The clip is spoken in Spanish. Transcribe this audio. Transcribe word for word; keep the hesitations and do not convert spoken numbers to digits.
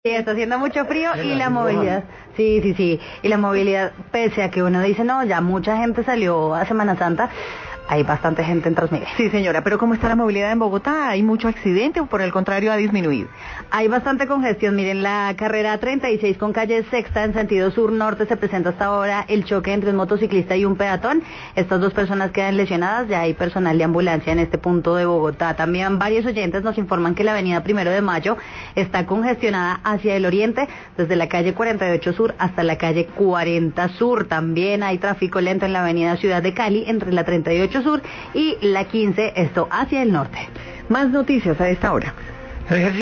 Sí, está haciendo mucho frío y la movilidad, sí, sí, sí, y la movilidad, pese a que uno dice, no, ya mucha gente salió a Semana Santa, hay bastante gente en Transmilenio. Sí, señora, pero ¿cómo está la movilidad en Bogotá? ¿Hay mucho accidente o por el contrario ha disminuido? Hay bastante congestión, miren, la carrera treinta y seis con calle Sexta en sentido sur-norte se presenta hasta ahora el choque entre un motociclista y un peatón. Estas dos personas quedan lesionadas, ya hay personal de ambulancia en este punto de Bogotá. También varios oyentes nos informan que la avenida Primero de Mayo está congestionada hacia el oriente, desde la calle cuarenta y ocho sur hasta la calle cuarenta sur. También hay tráfico lento en la avenida Ciudad de Cali entre la treinta y ocho sur y la quince, esto hacia el norte. Más noticias a esta hora.